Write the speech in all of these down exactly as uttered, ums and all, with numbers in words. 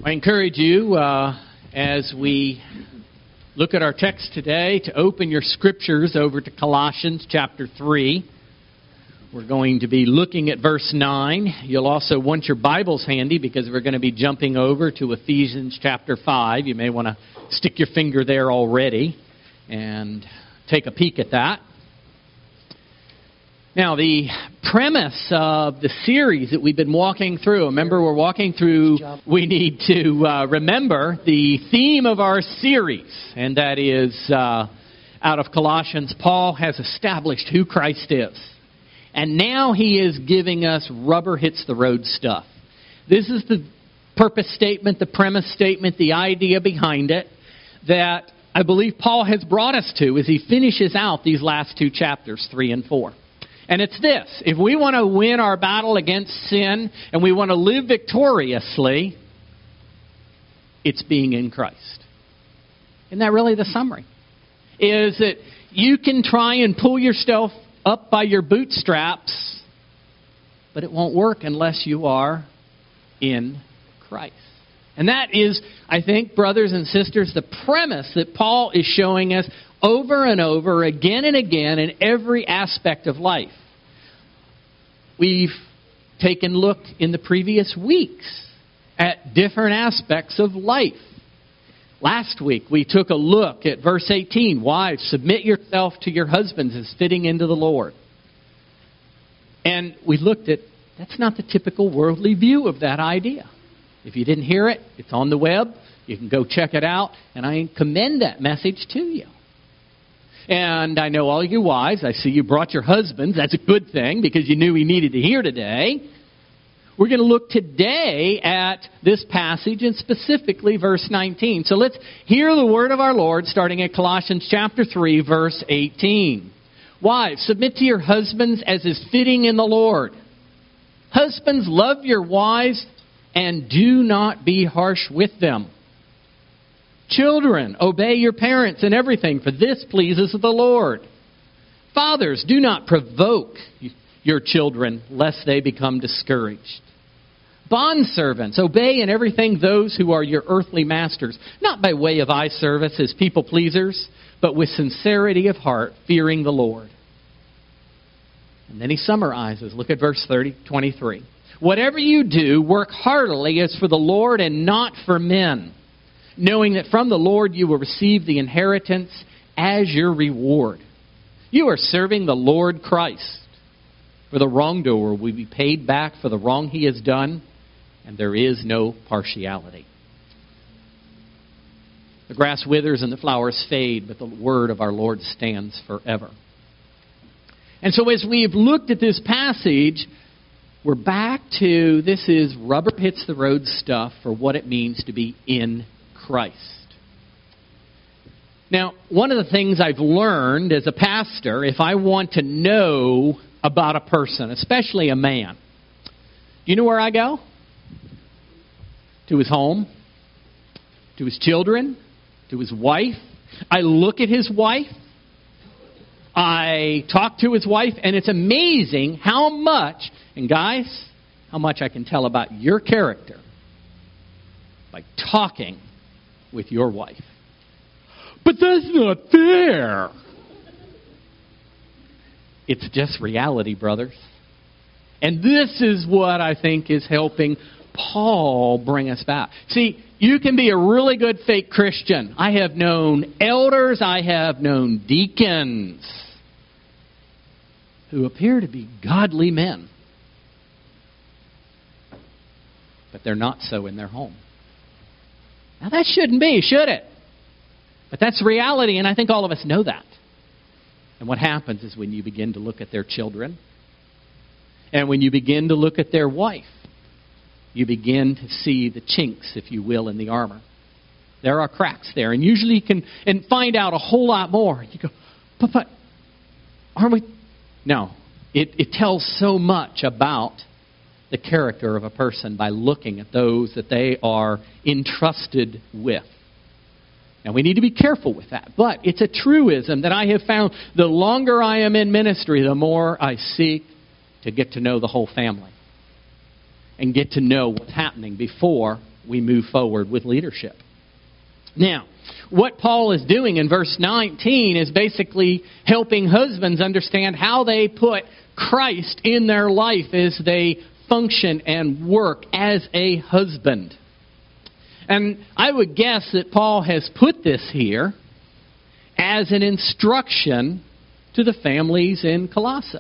I encourage you, uh, as we look at our text today, to open your scriptures over to Colossians chapter three. We're going to be looking at verse nine. You'll also want your Bibles handy because we're going to be jumping over to Ephesians chapter five. You may want to stick your finger there already and take a peek at that. Now, the premise of the series that we've been walking through, remember we're walking through, we need to uh, remember the theme of our series, and that is, uh, out of Colossians, Paul has established who Christ is. And now he is giving us rubber hits the road stuff. This is the purpose statement, the premise statement, the idea behind it that I believe Paul has brought us to as he finishes out these last two chapters, three and four. And it's this: if we want to win our battle against sin and we want to live victoriously, it's being in Christ. Isn't that really the summary? Is that you can try and pull yourself up by your bootstraps, but it won't work unless you are in Christ. And that is, I think, brothers and sisters, the premise that Paul is showing us over and over, again and again, in every aspect of life. We've taken a look in the previous weeks at different aspects of life. Last week, we took a look at verse eighteen. Wives, submit yourself to your husbands as fitting into the Lord. And we looked at, that's not the typical worldly view of that idea. If you didn't hear it, it's on the web. You can go check it out. And I commend that message to you. And I know all you wives, I see you brought your husbands. That's a good thing because you knew we needed to hear today. We're going to look today at this passage and specifically verse nineteen. So let's hear the word of our Lord starting at Colossians chapter three, verse eighteen. Wives, submit to your husbands as is fitting in the Lord. Husbands, love your wives and do not be harsh with them. Children, obey your parents in everything, for this pleases the Lord. Fathers, do not provoke your children, lest they become discouraged. Bondservants, obey in everything those who are your earthly masters, not by way of eye service as people pleasers, but with sincerity of heart, fearing the Lord. And then he summarizes. Look at verse thirty, twenty-three. Whatever you do, work heartily as for the Lord and not for men, knowing that from the Lord you will receive the inheritance as your reward. You are serving the Lord Christ. For the wrongdoer will be paid back for the wrong he has done, and there is no partiality. The grass withers and the flowers fade, but the word of our Lord stands forever. And so as we've looked at this passage, we're back to, this is rubber hits the road stuff for what it means to be in Christ. Now, one of the things I've learned as a pastor, if I want to know about a person, especially a man, do you know where I go? To his home, to his children, to his wife. I look at his wife. I talk to his wife, and it's amazing how much, and guys, how much I can tell about your character by talking with your wife. But that's not fair. It's just reality, brothers. And this is what I think is helping Paul bring us back. See, you can be a really good fake Christian. I have known elders, I have known deacons who appear to be godly men, but they're not so in their home. Now that shouldn't be, should it? But that's reality, and I think all of us know that. And what happens is when you begin to look at their children, and when you begin to look at their wife, you begin to see the chinks, if you will, in the armor. There are cracks there, and usually you can and find out a whole lot more. You go, but, but aren't we? No. It, it tells so much about the character of a person by looking at those that they are entrusted with. Now, we need to be careful with that. But it's a truism that I have found the longer I am in ministry, the more I seek to get to know the whole family and get to know what's happening before we move forward with leadership. Now, what Paul is doing in verse nineteen is basically helping husbands understand how they put Christ in their life as they function and work as a husband. And I would guess that Paul has put this here as an instruction to the families in Colossae.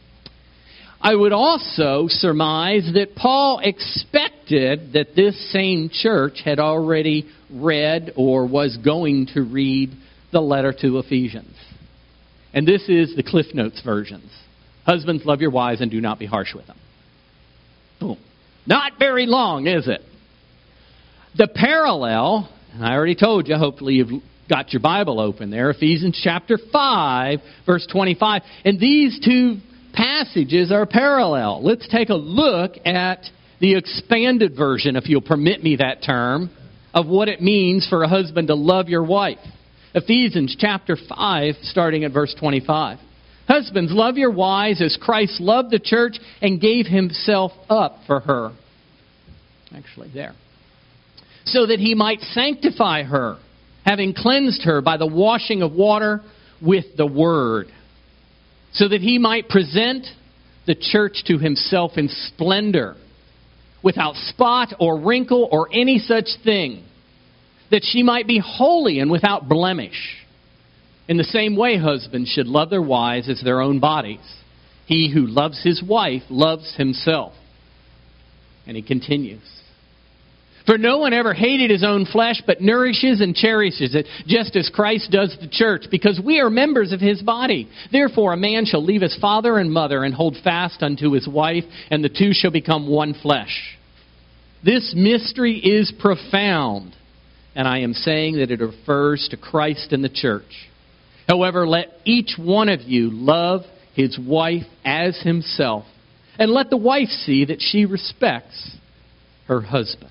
I would also surmise that Paul expected that this same church had already read or was going to read the letter to Ephesians. And this is the Cliff Notes versions. Husbands, love your wives and do not be harsh with them. Boom. Not very long, is it? The parallel, and I already told you, hopefully you've got your Bible open there, Ephesians chapter five, verse twenty-five. And these two passages are parallel. Let's take a look at the expanded version, if you'll permit me that term, of what it means for a husband to love your wife. Ephesians chapter five, starting at verse twenty-five. Husbands, love your wives as Christ loved the church and gave himself up for her. Actually, there. So that he might sanctify her, having cleansed her by the washing of water with the word, so that he might present the church to himself in splendor, without spot or wrinkle or any such thing, that she might be holy and without blemish. In the same way, husbands should love their wives as their own bodies. He who loves his wife loves himself. And he continues. For no one ever hated his own flesh, but nourishes and cherishes it, just as Christ does the church, because we are members of his body. Therefore, a man shall leave his father and mother and hold fast unto his wife, and the two shall become one flesh. This mystery is profound, and I am saying that it refers to Christ and the church. However, let each one of you love his wife as himself, and let the wife see that she respects her husband.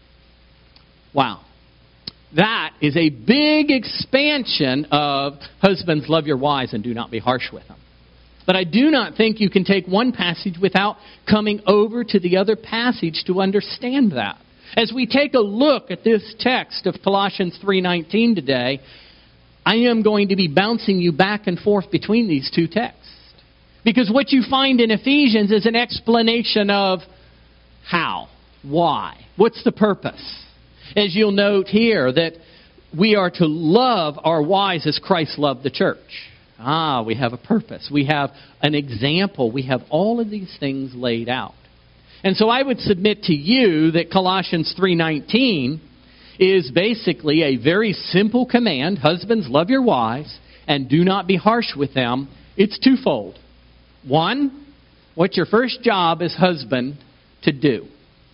Wow. That is a big expansion of husbands, love your wives and do not be harsh with them. But I do not think you can take one passage without coming over to the other passage to understand that. As we take a look at this text of Colossians three nineteen today, I am going to be bouncing you back and forth between these two texts. Because what you find in Ephesians is an explanation of how, why, what's the purpose. As you'll note here, that we are to love our wives as Christ loved the church. Ah, we have a purpose. We have an example. We have all of these things laid out. And so I would submit to you that Colossians three nineteen is basically a very simple command. Husbands, love your wives and do not be harsh with them. It's twofold. One, what's your first job as husband to do?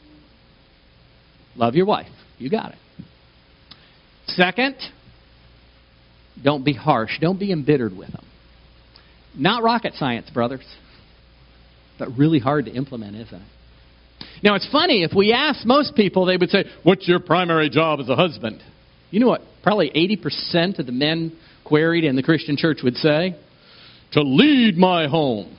Love your wife. You got it. Second, don't be harsh. Don't be embittered with them. Not rocket science, brothers, but really hard to implement, isn't it? Now, it's funny. If we ask most people, they would say, what's your primary job as a husband? You know what probably eighty percent of the men queried in the Christian church would say? To lead my home.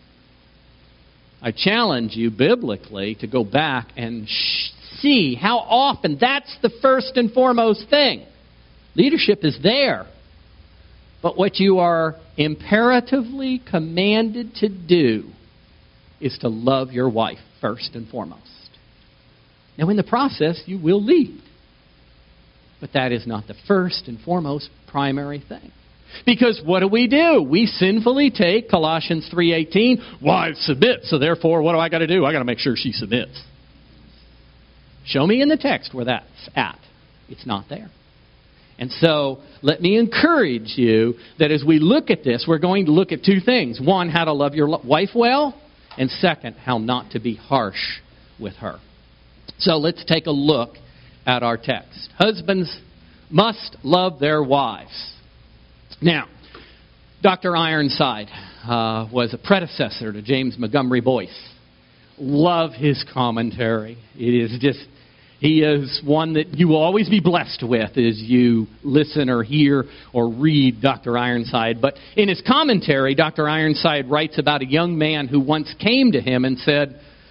I challenge you biblically to go back and shh, see how often that's the first and foremost thing. Leadership is there. But what you are imperatively commanded to do is to love your wife first and foremost. Now, in the process, you will lead. But that is not the first and foremost primary thing. Because what do we do? We sinfully take Colossians three eighteen, wives submit, so therefore what do I got to do? I got to make sure she submits. Show me in the text where that's at. It's not there. And so let me encourage you that as we look at this, we're going to look at two things. One, how to love your wife well. And second, how not to be harsh with her. So let's take a look at our text. Husbands must love their wives. Now, Doctor Ironside uh, was a predecessor to James Montgomery Boyce. Love his commentary. It is just, he is one that you will always be blessed with as you listen or hear or read Doctor Ironside. But in his commentary, Doctor Ironside writes about a young man who once came to him and said,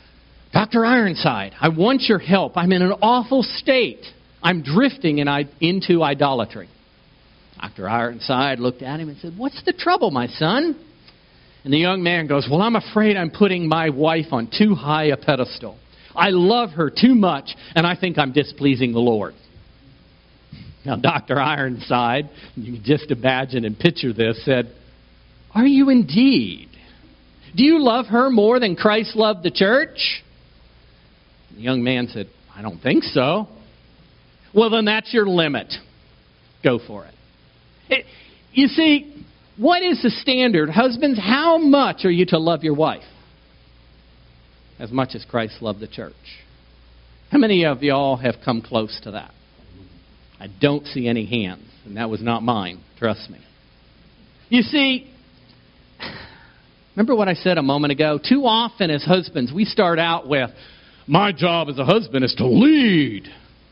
Doctor Ironside, I want your help. I'm in an awful state. I'm drifting in, into idolatry. Doctor Ironside looked at him and said, what's the trouble, my son? And the young man goes, well, I'm afraid I'm putting my wife on too high a pedestal. I love her too much, and I think I'm displeasing the Lord. Now, Doctor Ironside, you can just imagine and picture this, said, are you indeed? Do you love her more than Christ loved the church? The young man said, I don't think so. Well, then that's your limit. Go for it. it you see, what is the standard? Husbands, how much are you to love your wife? As much as Christ loved the church. How many of y'all have come close to that? I don't see any hands, and that was not mine, trust me. You see, remember what I said a moment ago? Too often as husbands, we start out with, my job as a husband is to lead,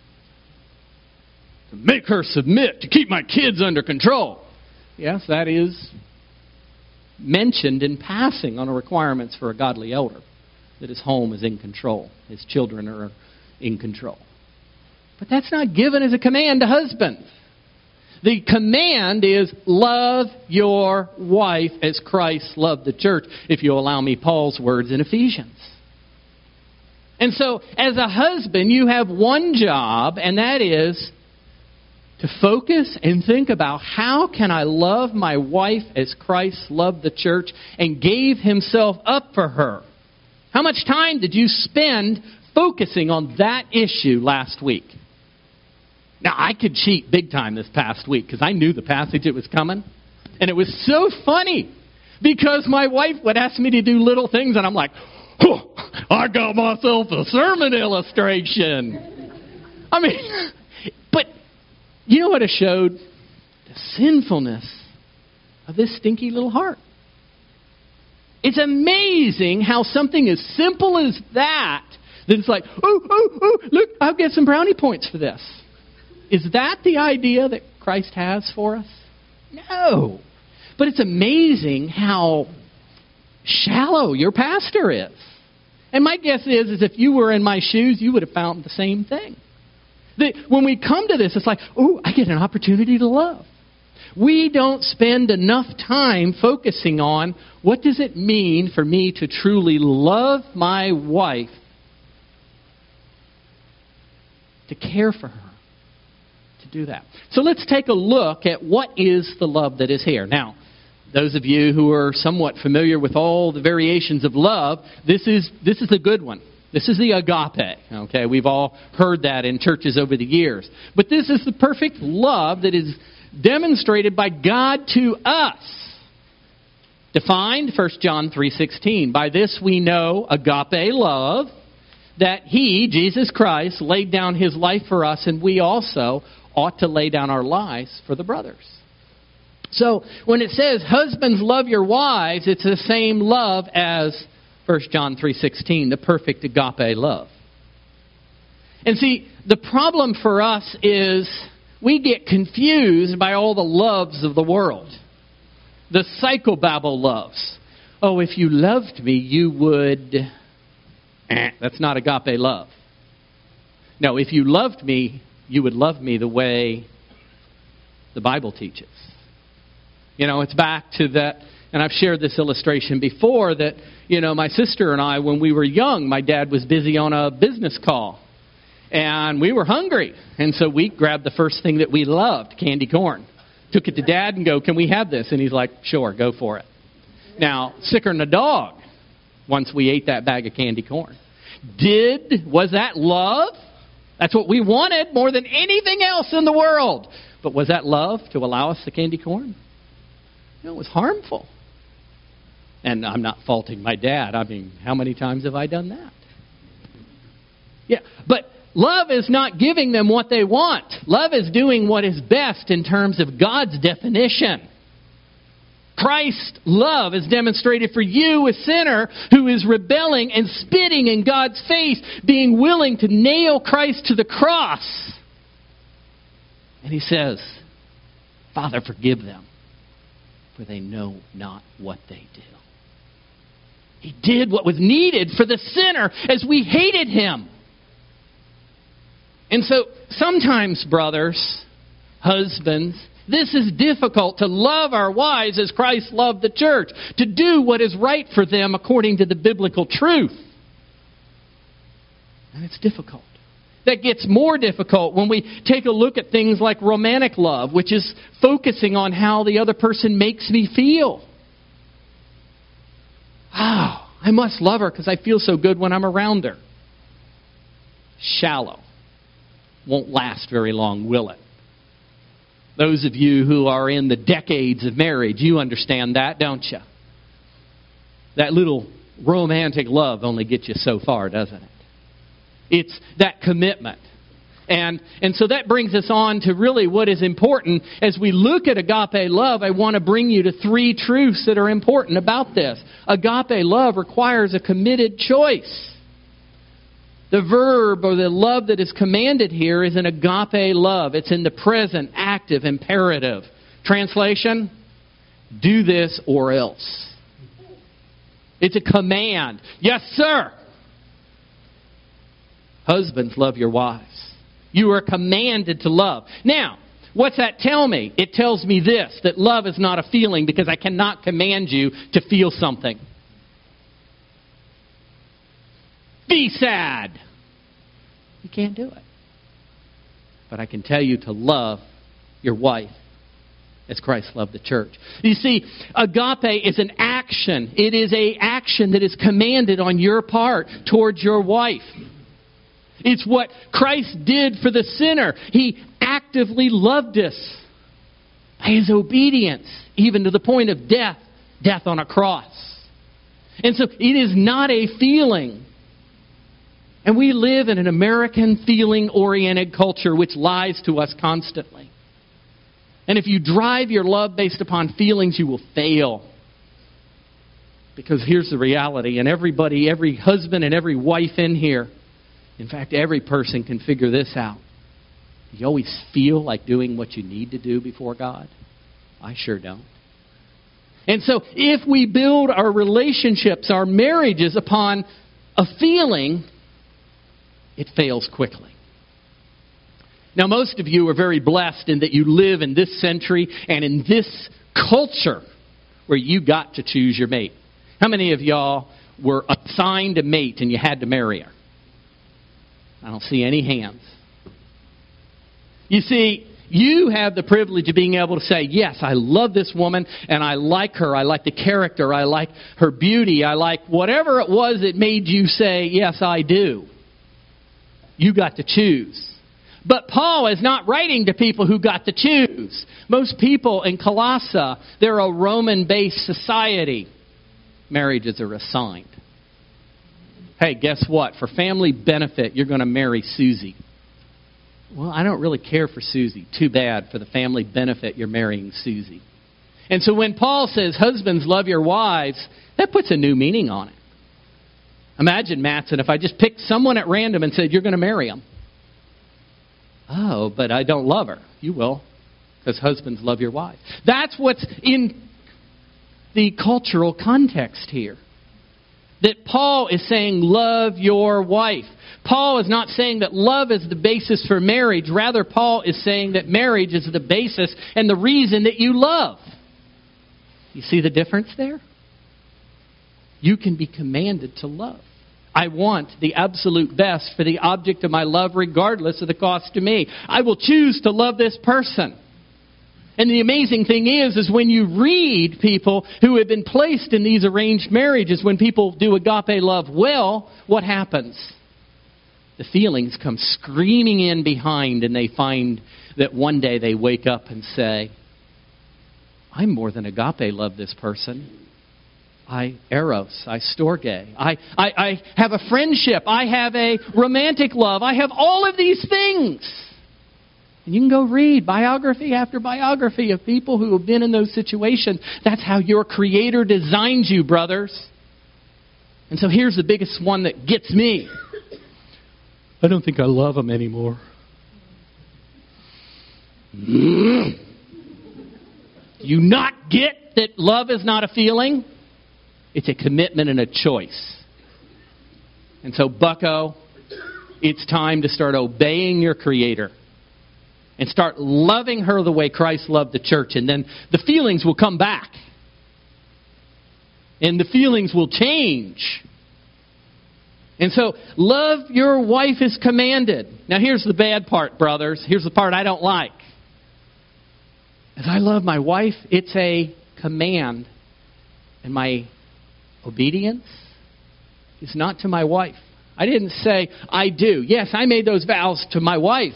to make her submit, to keep my kids under control. Yes, that is mentioned in passing on the requirements for a godly elder, that his home is in control, his children are in control. But that's not given as a command to husbands. The command is love your wife as Christ loved the church, if you allow me Paul's words in Ephesians. And so, as a husband, you have one job, and that is to focus and think about how can I love my wife as Christ loved the church and gave himself up for her. How much time did you spend focusing on that issue last week? Now, I could cheat big time this past week because I knew the passage it was coming. And it was so funny because my wife would ask me to do little things and I'm like, oh, I got myself a sermon illustration. I mean, but you know what it showed? The sinfulness of this stinky little heart. It's amazing how something as simple as that, that it's like, oh, oh, oh, look, I'll get some brownie points for this. Is that the idea that Christ has for us? No. But it's amazing how shallow your pastor is. And my guess is, is if you were in my shoes, you would have found the same thing. That when we come to this, it's like, oh, I get an opportunity to love. We don't spend enough time focusing on what does it mean for me to truly love my wife, to care for her. Do that. So let's take a look at what is the love that is here. Now, those of you who are somewhat familiar with all the variations of love, this is this is a good one. This is the agape. Okay, we've all heard that in churches over the years. But this is the perfect love that is demonstrated by God to us. Defined, First John three sixteen. By this we know agape love, that He, Jesus Christ, laid down His life for us, and we also ought to lay down our lives for the brothers. So when it says, husbands, love your wives, it's the same love as First John three sixteen, the perfect agape love. And see, the problem for us is we get confused by all the loves of the world. The psychobabble loves. Oh, if you loved me, you would... Eh, that's not agape love. No, if you loved me, you would love me the way the Bible teaches. You know, it's back to that, and I've shared this illustration before, that, you know, my sister and I, when we were young, my dad was busy on a business call. And we were hungry. And so we grabbed the first thing that we loved, candy corn. Took it to Dad and go, can we have this? And he's like, sure, go for it. Now, sicker than a dog once we ate that bag of candy corn. Did, was that love? That's what we wanted more than anything else in the world. But was that love to allow us the candy corn? No, it was harmful. And I'm not faulting my dad. I mean, how many times have I done that? Yeah, but love is not giving them what they want. Love is doing what is best in terms of God's definition. Christ's love is demonstrated for you, a sinner who is rebelling and spitting in God's face, being willing to nail Christ to the cross. And He says, Father, forgive them, for they know not what they do. He did what was needed for the sinner as we hated him. And so sometimes, brothers, husbands, this is difficult, to love our wives as Christ loved the church, to do what is right for them according to the biblical truth. And it's difficult. That gets more difficult when we take a look at things like romantic love, which is focusing on how the other person makes me feel. Oh, I must love her because I feel so good when I'm around her. Shallow. Won't last very long, will it? Those of you who are in the decades of marriage, you understand that, don't you? That little romantic love only gets you so far, doesn't it? It's that commitment. And and so that brings us on to really what is important. As we look at agape love, I want to bring you to three truths that are important about this. Agape love requires a committed choice. The verb or the love that is commanded here is an agape love. It's in the present, active, imperative. Translation, do this or else. It's a command. Yes, sir. Husbands, love your wives. You are commanded to love. Now, what's that tell me? It tells me this, that love is not a feeling, because I cannot command you to feel something. Be sad. You can't do it. But I can tell you to love your wife as Christ loved the church. You see, agape is an action. It is an action that is commanded on your part towards your wife. It's what Christ did for the sinner. He actively loved us by His obedience, even to the point of death, death on a cross. And so it is not a feeling. And we live in an American feeling-oriented culture which lies to us constantly. And if you drive your love based upon feelings, you will fail. Because here's the reality, and everybody, every husband and every wife in here, in fact, every person can figure this out. Do you always feel like doing what you need to do before God? I sure don't. And so if we build our relationships, our marriages upon a feeling, it fails quickly. Now, most of you are very blessed in that you live in this century and in this culture where you got to choose your mate. How many of y'all were assigned a mate and you had to marry her? I don't see any hands. You see, you have the privilege of being able to say, yes, I love this woman and I like her. I like the character. I like her beauty. I like whatever it was that made you say, yes, I do. You got to choose. But Paul is not writing to people who got to choose. Most people in Colossae, they're a Roman-based society. Marriages are assigned. Hey, guess what? For family benefit, you're going to marry Susie. Well, I don't really care for Susie. Too bad. For the family benefit, you're marrying Susie. And so when Paul says, husbands, love your wives, that puts a new meaning on it. Imagine, Mattson, if I just picked someone at random and said, you're going to marry him. Oh, but I don't love her. You will, because husbands love your wives. That's what's in the cultural context here. That Paul is saying, love your wife. Paul is not saying that love is the basis for marriage. Rather, Paul is saying that marriage is the basis and the reason that you love. You see the difference there? You can be commanded to love. I want the absolute best for the object of my love regardless of the cost to me. I will choose to love this person. And the amazing thing is, is when you read people who have been placed in these arranged marriages, when people do agape love well, what happens? The feelings come screaming in behind, and they find that one day they wake up and say, I'm more than agape love this person. I eros, I storge, I, I, I have a friendship, I have a romantic love, I have all of these things. And you can go read biography after biography of people who have been in those situations. That's how your Creator designed you, brothers. And so here's the biggest one that gets me. I don't think I love him anymore. You not get that love is not a feeling? It's a commitment and a choice. And so, bucko, it's time to start obeying your Creator and start loving her the way Christ loved the church. And then the feelings will come back. And the feelings will change. And so, love your wife is commanded. Now, here's the bad part, brothers. Here's the part I don't like. As I love my wife, it's a command. And my obedience is not to my wife. I didn't say, I do. Yes, I made those vows to my wife.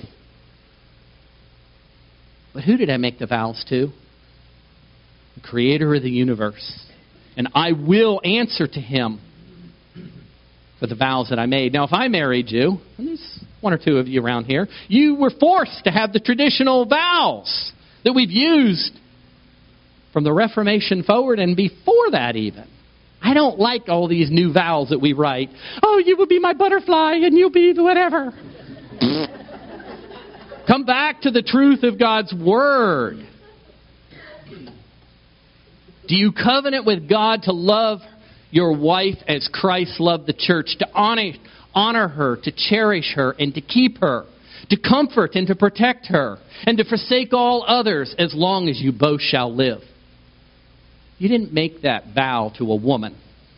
But who did I make the vows to? The Creator of the universe. And I will answer to Him for the vows that I made. Now, if I married you, and there's one or two of you around here, you were forced to have the traditional vows that we've used from the Reformation forward and before that even. I don't like all these new vows that we write. Oh, you will be my butterfly and you'll be the whatever. Come back to the truth of God's Word. Do you covenant with God to love your wife as Christ loved the church, to honor, honor her, to cherish her, and to keep her, to comfort and to protect her, and to forsake all others as long as you both shall live? You didn't make that vow to a woman.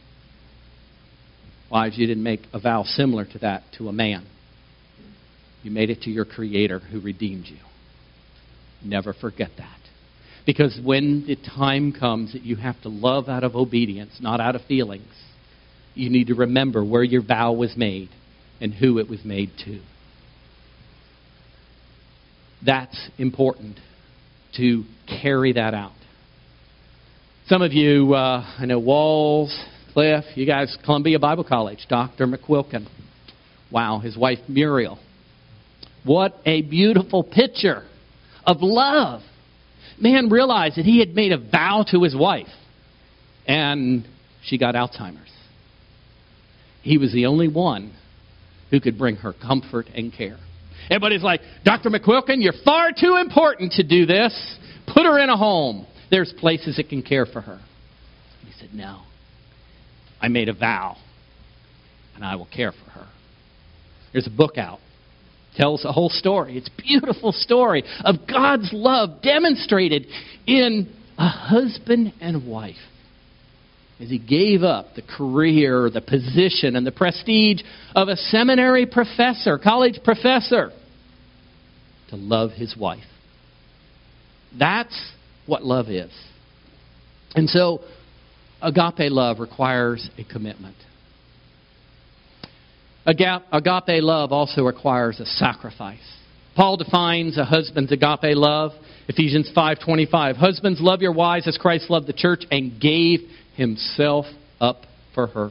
Wives, you didn't make a vow similar to that to a man. You made it to your Creator who redeemed you. Never forget that. Because when the time comes that you have to love out of obedience, not out of feelings, you need to remember where your vow was made and who it was made to. That's important to carry that out. Some of you, uh, I know Walls, Cliff, you guys, Columbia Bible College, Doctor McQuilkin. Wow, his wife Muriel. What a beautiful picture of love. Man realized that he had made a vow to his wife, and she got Alzheimer's. He was the only one who could bring her comfort and care. Everybody's like, Doctor McQuilkin, you're far too important to do this. Put her in a home. There's places that can care for her. He said, no. I made a vow, and I will care for her. There's a book out. Tells the whole story. It's a beautiful story of God's love demonstrated in a husband and wife. As he gave up the career, the position, and the prestige of a seminary professor, college professor, to love his wife. That's what love is. And so, agape love requires a commitment. Agape love also requires a sacrifice. Paul defines a husband's agape love. Ephesians five twenty-five. Husbands, love your wives as Christ loved the church and gave himself up for her.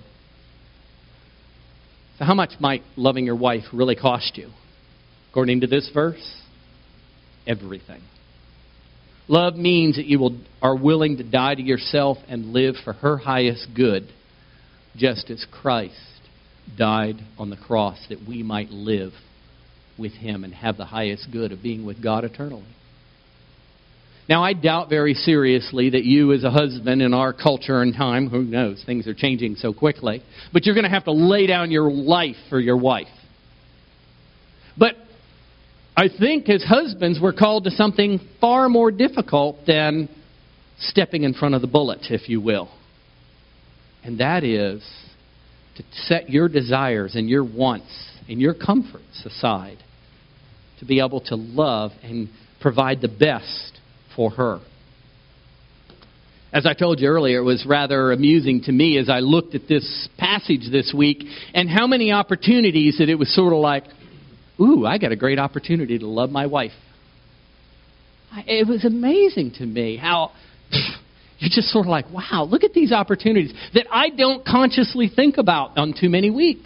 So how much might loving your wife really cost you? According to this verse, everything. Love means that you will, are willing to die to yourself and live for her highest good, just as Christ died on the cross that we might live with Him and have the highest good of being with God eternally. Now, I doubt very seriously that you as a husband in our culture and time, who knows, things are changing so quickly, but you're going to have to lay down your life for your wife. But I think as husbands we're called to something far more difficult than stepping in front of the bullet, if you will. And that is to set your desires and your wants and your comforts aside to be able to love and provide the best for her. As I told you earlier, it was rather amusing to me as I looked at this passage this week and how many opportunities that it was sort of like, ooh, I got a great opportunity to love my wife. It was amazing to me how you're just sort of like, wow, look at these opportunities that I don't consciously think about on too many weeks.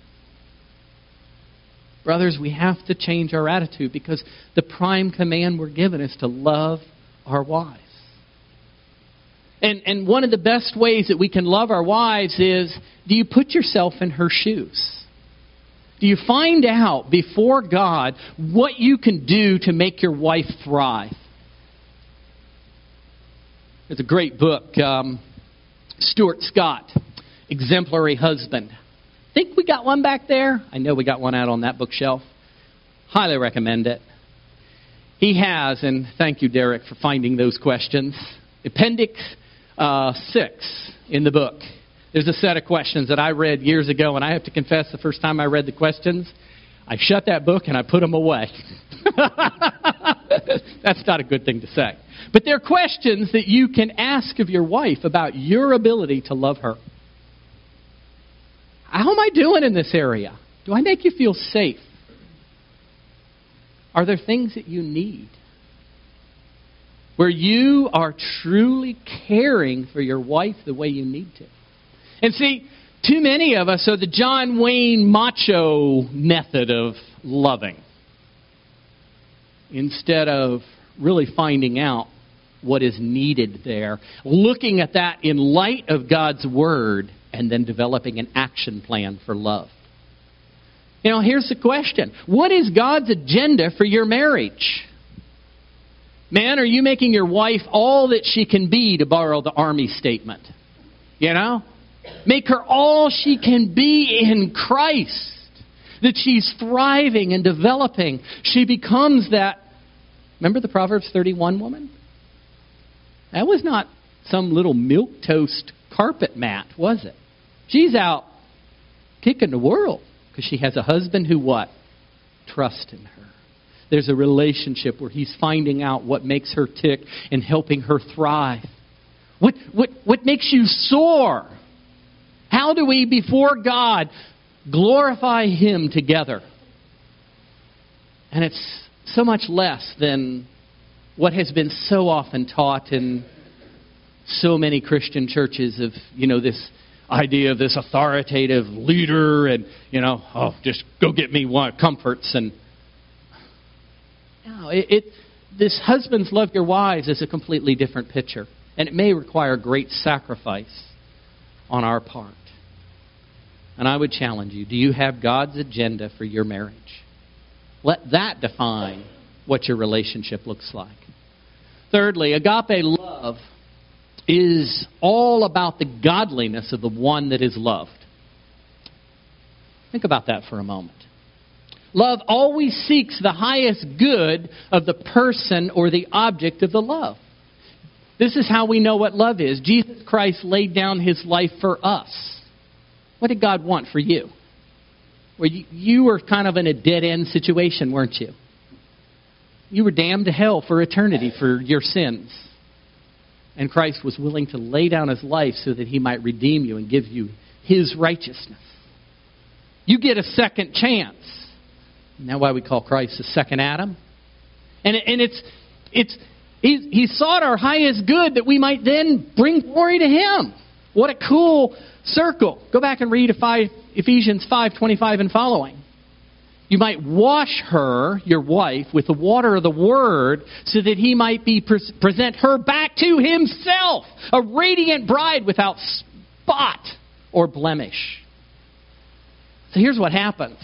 Brothers, we have to change our attitude because the prime command we're given is to love our wives. And and one of the best ways that we can love our wives is, do you put yourself in her shoes? Do you find out before God what you can do to make your wife thrive? There's a great book um, Stuart Scott, Exemplary Husband. Think we got one back there? I know we got one out on that bookshelf. Highly recommend it. He has, and thank you, Derek, for finding those questions. Appendix uh, six in the book. There's a set of questions that I read years ago, and I have to confess the first time I read the questions, I shut that book and I put them away. That's not a good thing to say. But they're questions that you can ask of your wife about your ability to love her. How am I doing in this area? Do I make you feel safe? Are there things that you need? Where you are truly caring for your wife the way you need to. And see, too many of us are the John Wayne macho method of loving. Instead of really finding out what is needed there. Looking at that in light of God's Word and then developing an action plan for love. You know, here's the question. What is God's agenda for your marriage? Man, are you making your wife all that she can be, to borrow the Army statement? You know? Make her all she can be in Christ. That she's thriving and developing. She becomes that, remember the Proverbs thirty-one woman? That was not some little milquetoast carpet mat, was it? She's out kicking the world because she has a husband who what? Trusts in her. There's a relationship where he's finding out what makes her tick and helping her thrive. What, what, what makes you soar? How do we, before God, glorify Him together? And it's so much less than what has been so often taught in so many Christian churches of, you know, this idea of this authoritative leader and, you know, oh, just go get me one comforts. And no, it, it this husbands love your wives is a completely different picture. And it may require great sacrifice on our part. And I would challenge you, do you have God's agenda for your marriage? Let that define what your relationship looks like. Thirdly, agape love is all about the godliness of the one that is loved. Think about that for a moment. Love always seeks the highest good of the person or the object of the love. This is how we know what love is. Jesus Christ laid down His life for us. What did God want for you? Well, you, you were kind of in a dead-end situation, weren't you? You were damned to hell for eternity for your sins. And Christ was willing to lay down His life so that He might redeem you and give you His righteousness. You get a second chance. Isn't that why we call Christ the second Adam? And, and it's it's he, he sought our highest good that we might then bring glory to Him. What a cool circle. Go back and read Ephesians five twenty-five and following. You might wash her, your wife, with the water of the Word so that He might be pre- present her back to Himself, a radiant bride without spot or blemish. So here's what happens.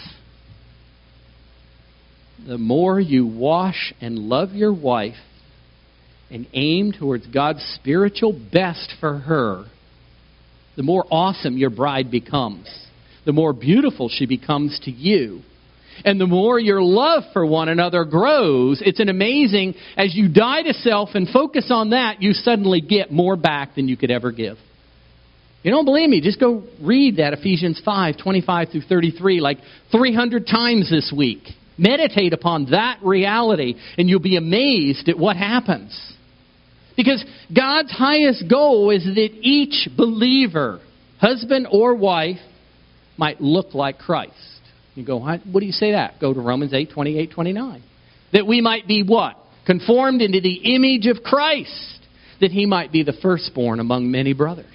The more you wash and love your wife and aim towards God's spiritual best for her, the more awesome your bride becomes. The more beautiful she becomes to you. And the more your love for one another grows, it's an amazing, as you die to self and focus on that, you suddenly get more back than you could ever give. You don't believe me? Just go read that Ephesians five twenty-five through thirty-three like three hundred times this week. Meditate upon that reality and you'll be amazed at what happens. Because God's highest goal is that each believer, husband or wife, might look like Christ. You go, what do you say that? Go to Romans eight twenty-eight twenty-nine. That we might be what? Conformed into the image of Christ. That He might be the firstborn among many brothers.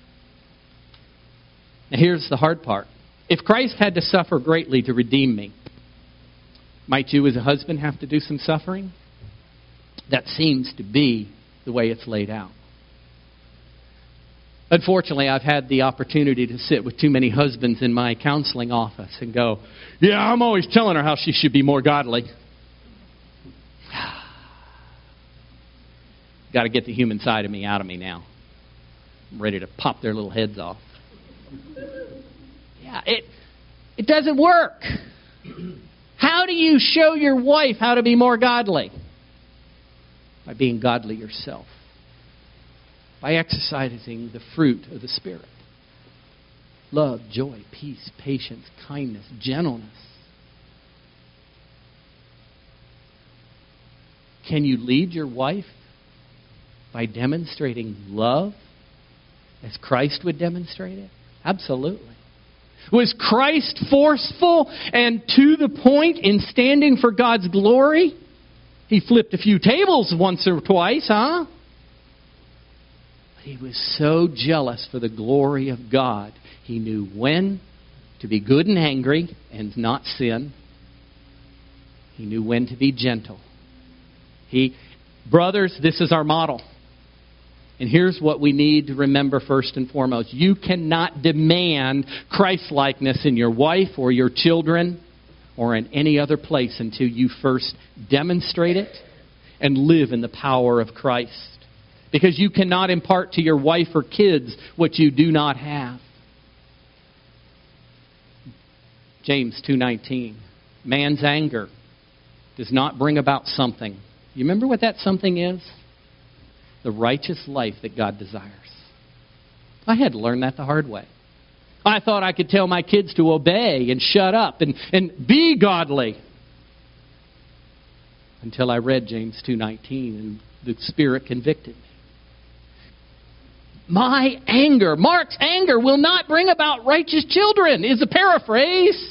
Now here's the hard part. If Christ had to suffer greatly to redeem me, might you as a husband have to do some suffering? That seems to be the way it's laid out. Unfortunately, I've had the opportunity to sit with too many husbands in my counseling office and go, yeah, I'm always telling her how she should be more godly. Got to get the human side of me out of me now. I'm ready to pop their little heads off. Yeah, it it doesn't work. How do you show your wife how to be more godly? By being godly yourself. By exercising the fruit of the Spirit. Love, joy, peace, patience, kindness, gentleness. Can you lead your wife by demonstrating love as Christ would demonstrate it? Absolutely. Was Christ forceful and to the point in standing for God's glory? He flipped a few tables once or twice, huh? But he was so jealous for the glory of God. He knew when to be good and angry and not sin. He knew when to be gentle. He, brothers, this is our model. And here's what we need to remember first and foremost. You cannot demand Christ-likeness in your wife or your children or in any other place until you first demonstrate it and live in the power of Christ. Because you cannot impart to your wife or kids what you do not have. James two nineteen. Man's anger does not bring about something. You remember what that something is? The righteous life that God desires. I had to learn that the hard way. I thought I could tell my kids to obey and shut up and, and be godly. Until I read James two nineteen and the Spirit convicted me. My anger, Mark's anger, will not bring about righteous children, is a paraphrase.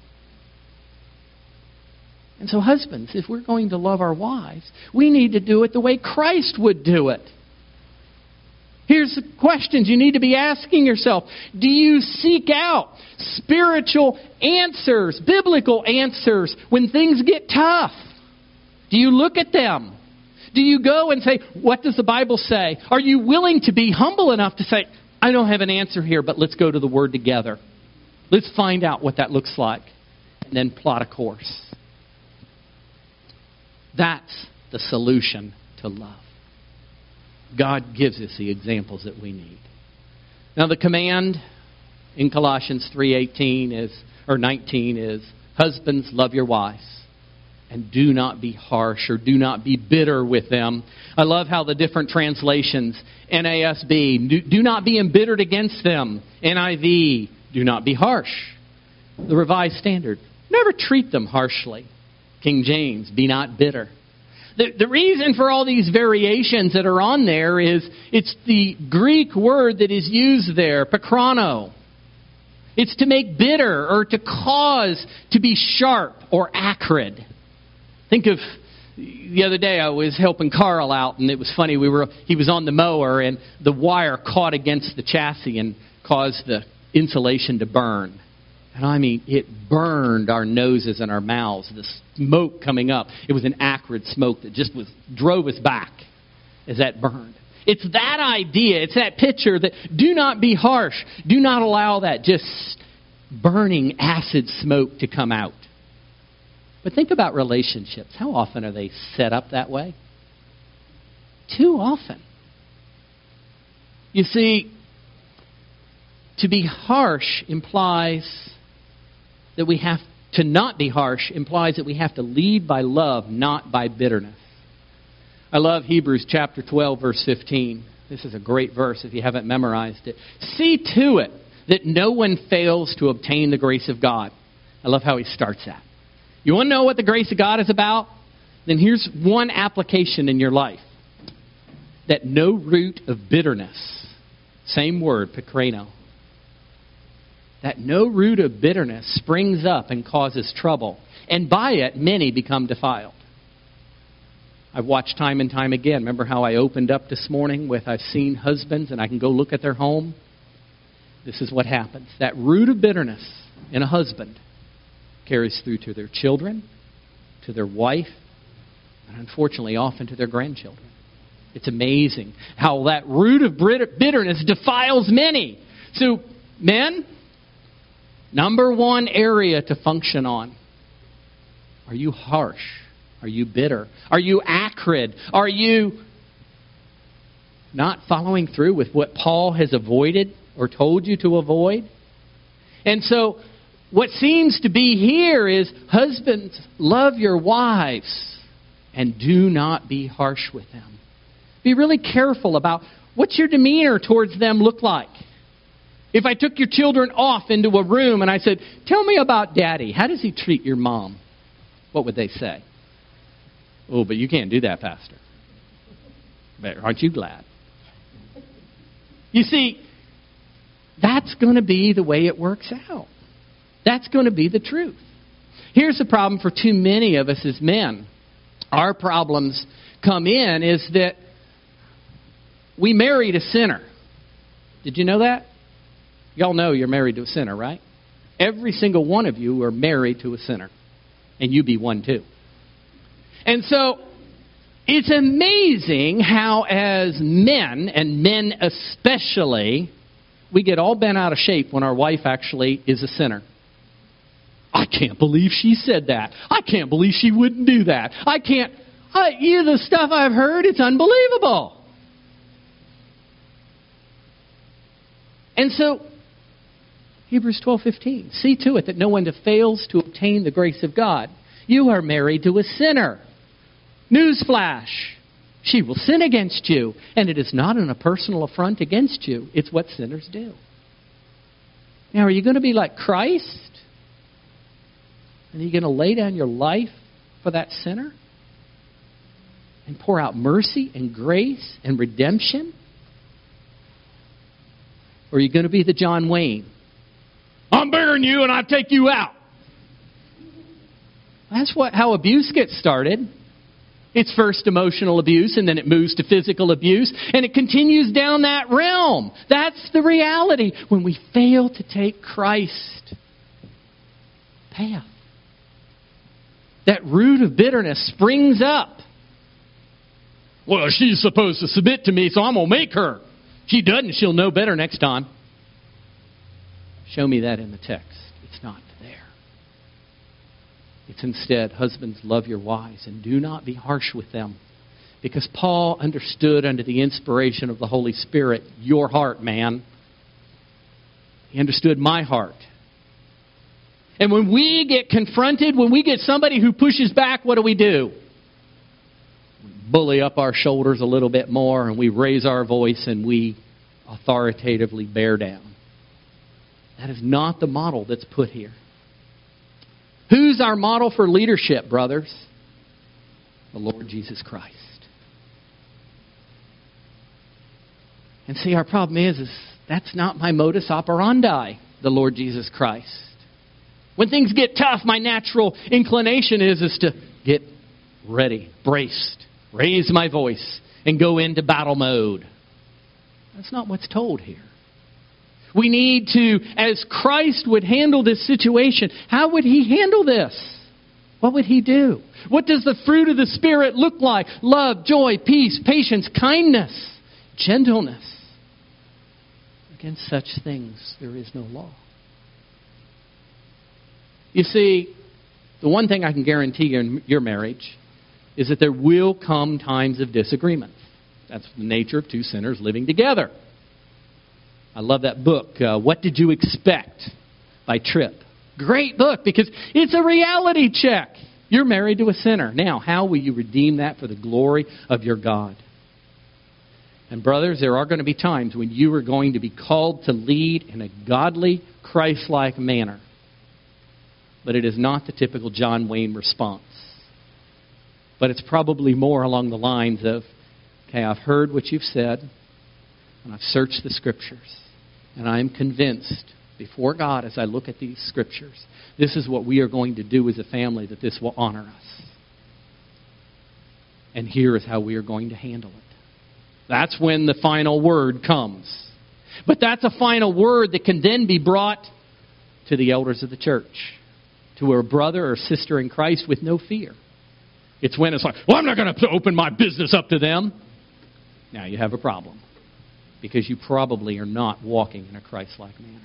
And so husbands, if we're going to love our wives, we need to do it the way Christ would do it. Here's the questions you need to be asking yourself. Do you seek out spiritual answers, biblical answers, when things get tough? Do you look at them? Do you go and say, what does the Bible say? Are you willing to be humble enough to say, I don't have an answer here, but let's go to the Word together. Let's find out what that looks like. And then plot a course. That's the solution to love. God gives us the examples that we need. Now the command in Colossians three eighteen is or nineteen is, husbands, love your wives and do not be harsh or do not be bitter with them. I love how the different translations, N A S B, do, do not be embittered against them. N I V, do not be harsh. The Revised Standard, never treat them harshly. King James, be not bitter. The, the reason for all these variations that are on there is it's the Greek word that is used there, pakrano. It's to make bitter or to cause to be sharp or acrid. Think of the other day I was helping Carl out, and it was funny. We were he was on the mower, and the wire caught against the chassis and caused the insulation to burn. And I mean, it burned our noses and our mouths. The smoke coming up. It was an acrid smoke that just was drove us back as that burned. It's that idea. It's that picture that do not be harsh. Do not allow that just burning acid smoke to come out. But think about relationships. How often are they set up that way? Too often. You see, to be harsh implies that we have to not be harsh implies that we have to lead by love, not by bitterness. I love Hebrews chapter twelve, verse fifteen. This is a great verse if you haven't memorized it. See to it that no one fails to obtain the grace of God. I love how he starts that. You want to know what the grace of God is about? Then here's one application in your life. That no root of bitterness, same word, pikrano, that no root of bitterness springs up and causes trouble, and by it many become defiled. I've watched time and time again. Remember how I opened up this morning with I've seen husbands and I can go look at their home? This is what happens. That root of bitterness in a husband carries through to their children, to their wife, and unfortunately often to their grandchildren. It's amazing how that root of bitterness defiles many. So, men, number one area to function on. Are you harsh? Are you bitter? Are you acrid? Are you not following through with what Paul has avoided or told you to avoid. And so what seems to be here is, husbands, love your wives and do not be harsh with them. Be really careful about what's your demeanor towards them look like. If I took your children off into a room and I said, tell me about Daddy. How does he treat your mom? What would they say? Oh, but you can't do that, Pastor. But aren't you glad? You see, that's going to be the way it works out. That's going to be the truth. Here's the problem for too many of us as men. Our problems come in is that we married a sinner. Did you know that? Y'all know you're married to a sinner, right? Every single one of you are married to a sinner. And you be one too. And so, it's amazing how as men, and men especially, we get all bent out of shape when our wife actually is a sinner. I can't believe she said that. I can't believe she wouldn't do that. I can't... I, you know, the stuff I've heard, it's unbelievable. And so, Hebrews twelve fifteen, see to it that no one fails to obtain the grace of God. You are married to a sinner. Newsflash. She will sin against you. And it is not in a personal affront against you. It's what sinners do. Now, are you going to be like Christ? And are you going to lay down your life for that sinner? And pour out mercy and grace and redemption? Or are you going to be the John Wayne? I'm bigger than you and I take you out. That's what how abuse gets started. It's first emotional abuse, and then it moves to physical abuse, and it continues down that realm. That's the reality when we fail to take Christ's path. That root of bitterness springs up. Well, she's supposed to submit to me, so I'm going to make her. If she doesn't, she'll know better next time. Show me that in the text. It's not there. It's instead, husbands, love your wives and do not be harsh with them. Because Paul understood under the inspiration of the Holy Spirit, your heart, man. He understood my heart. And when we get confronted, when we get somebody who pushes back, what do we do? We bully up our shoulders a little bit more and we raise our voice and we authoritatively bear down. That is not the model that's put here. Who's our model for leadership, brothers? The Lord Jesus Christ. And see, our problem is, is that's not my modus operandi, the Lord Jesus Christ. When things get tough, my natural inclination is, is to get ready, braced, raise my voice, and go into battle mode. That's not what's told here. We need to, as Christ would handle this situation, how would He handle this? What would He do? What does the fruit of the Spirit look like? Love, joy, peace, patience, kindness, gentleness. Against such things there is no law. You see, the one thing I can guarantee you in your marriage is that there will come times of disagreement. That's the nature of two sinners living together. I love that book, uh, What Did You Expect? By Tripp. Great book because it's a reality check. You're married to a sinner. Now, how will you redeem that for the glory of your God? And brothers, there are going to be times when you are going to be called to lead in a godly, Christ-like manner. But it is not the typical John Wayne response. But it's probably more along the lines of, okay, I've heard what you've said, and I've searched the Scriptures, and I am convinced before God as I look at these Scriptures, this is what we are going to do as a family, that this will honor us. And here is how we are going to handle it. That's when the final word comes. But that's a final word that can then be brought to the elders of the church, to a brother or sister in Christ with no fear. It's when it's like, well, I'm not going to open my business up to them. Now you have a problem. Because you probably are not walking in a Christ-like manner.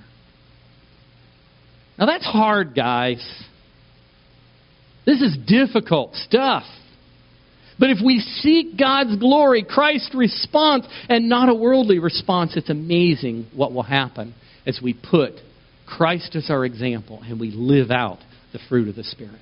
Now that's hard, guys. This is difficult stuff. But if we seek God's glory, Christ's response, and not a worldly response, it's amazing what will happen as we put Christ as our example and we live out the fruit of the Spirit.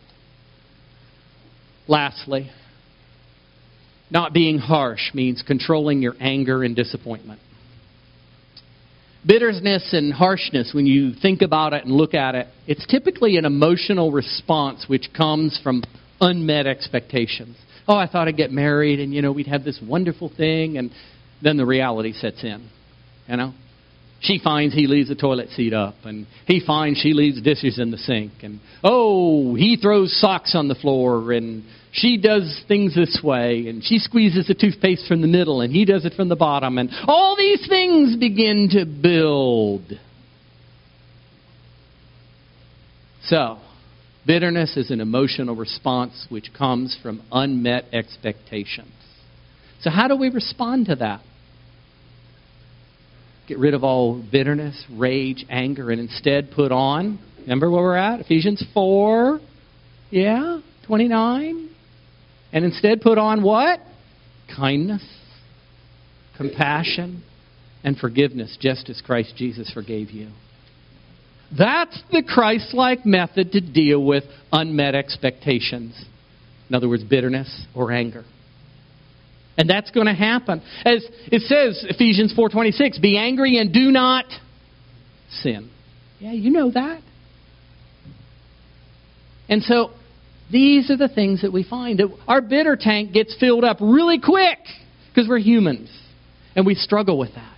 Lastly, not being harsh means controlling your anger and disappointment. Bitterness and harshness, when you think about it and look at it, it's typically an emotional response which comes from unmet expectations. Oh, I thought I'd get married and, you know, we'd have this wonderful thing, and then the reality sets in, you know. She finds he leaves the toilet seat up, and he finds she leaves dishes in the sink, and, oh, he throws socks on the floor, and she does things this way, and she squeezes the toothpaste from the middle, and he does it from the bottom, and all these things begin to build. So, bitterness is an emotional response which comes from unmet expectations. So how do we respond to that? Get rid of all bitterness, rage, anger, and instead put on, remember where we're at? Ephesians four, yeah, twenty-nine. And instead put on what? Kindness, compassion, and forgiveness, just as Christ Jesus forgave you. That's the Christ-like method to deal with unmet expectations. In other words, bitterness or anger. And that's going to happen. As it says, Ephesians four twenty-six, be angry and do not sin. Yeah, you know that. And so, these are the things that we find. Our bitter tank gets filled up really quick because we're humans. And we struggle with that.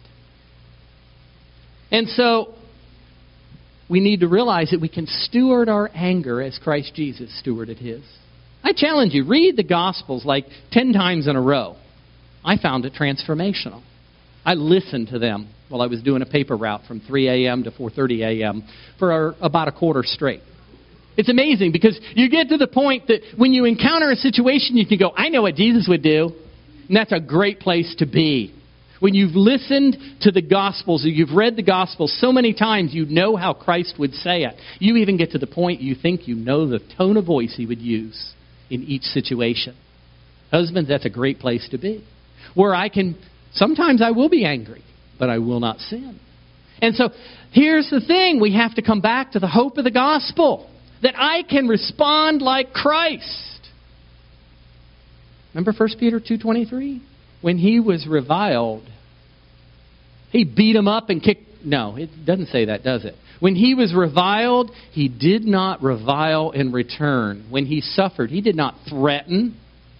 And so, we need to realize that we can steward our anger as Christ Jesus stewarded His. I challenge you, read the Gospels like ten times in a row. I found it transformational. I listened to them while I was doing a paper route from three a.m. to four thirty a.m. for about a quarter straight. It's amazing because you get to the point that when you encounter a situation, you can go, I know what Jesus would do. And that's a great place to be. When you've listened to the Gospels or you've read the Gospels so many times, you know how Christ would say it. You even get to the point you think you know the tone of voice He would use in each situation. Husbands, that's a great place to be. Where I can, sometimes I will be angry, but I will not sin. And so, here's the thing. We have to come back to the hope of the gospel. That I can respond like Christ. Remember First Peter two twenty-three? When he was reviled, he beat him up and kicked... No, it doesn't say that, does it? When he was reviled, he did not revile in return. When he suffered, he did not threaten,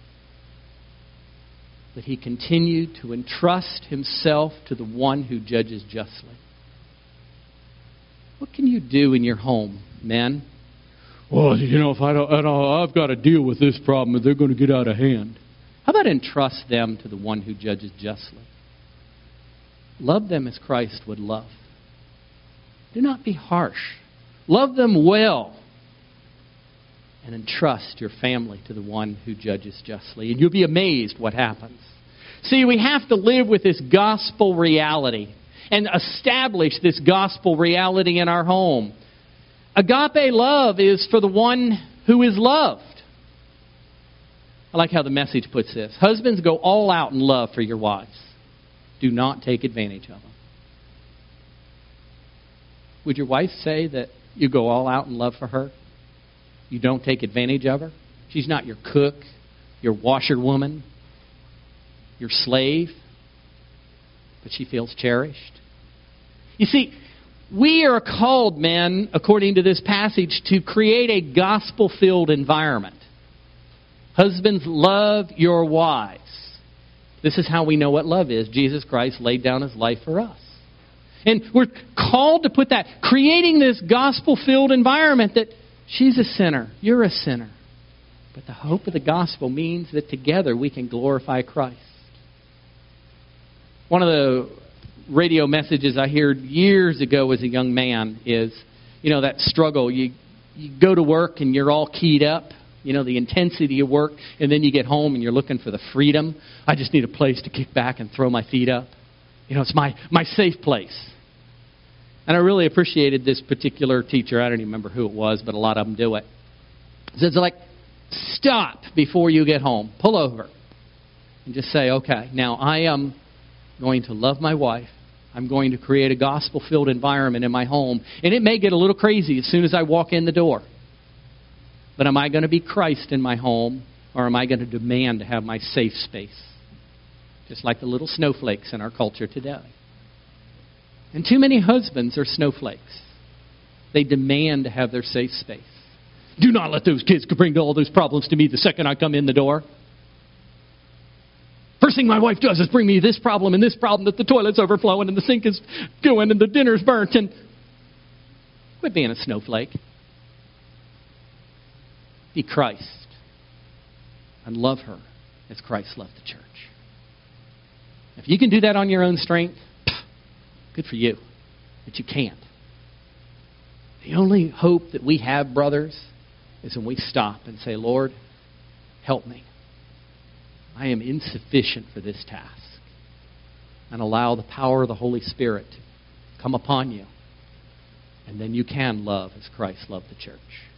but he continued to entrust himself to the one who judges justly. What can you do in your home, men? Well, you know, if I don't, I don't, I've got to deal with this problem, they're going to get out of hand. How about entrust them to the one who judges justly? Love them as Christ would love. Do not be harsh. Love them well. And entrust your family to the one who judges justly. And you'll be amazed what happens. See, we have to live with this gospel reality and establish this gospel reality in our home. Agape love is for the one who is loved. I like how the Message puts this. Husbands, go all out in love for your wives. Do not take advantage of them. Would your wife say that you go all out in love for her? You don't take advantage of her? She's not your cook, your washerwoman, your slave, but she feels cherished. You see, we are called, men, according to this passage, to create a gospel-filled environment. Husbands, love your wives. This is how we know what love is. Jesus Christ laid down His life for us. And we're called to put that, creating this gospel-filled environment that she's a sinner, you're a sinner. But the hope of the gospel means that together we can glorify Christ. One of the radio messages I heard years ago as a young man is, you know, that struggle. You, you go to work and you're all keyed up. You know, the intensity of work, and then you get home and you're looking for the freedom. I just need a place to kick back and throw my feet up. You know, it's my, my safe place. And I really appreciated this particular teacher. I don't even remember who it was, but a lot of them do it. So it's like, stop before you get home. Pull over. And just say, okay, now I am going to love my wife. I'm going to create a gospel-filled environment in my home. And it may get a little crazy as soon as I walk in the door. But am I going to be Christ in my home, or am I going to demand to have my safe space? Just like the little snowflakes in our culture today. And too many husbands are snowflakes. They demand to have their safe space. Do not let those kids bring all those problems to me the second I come in the door. First thing my wife does is bring me this problem and this problem, that the toilet's overflowing and the sink is going and the dinner's burnt. And quit being a snowflake. Be Christ and love her as Christ loved the church. If you can do that on your own strength, good for you. But you can't. The only hope that we have, brothers, is when we stop and say, Lord, help me. I am insufficient for this task. And allow the power of the Holy Spirit to come upon you. And then you can love as Christ loved the church.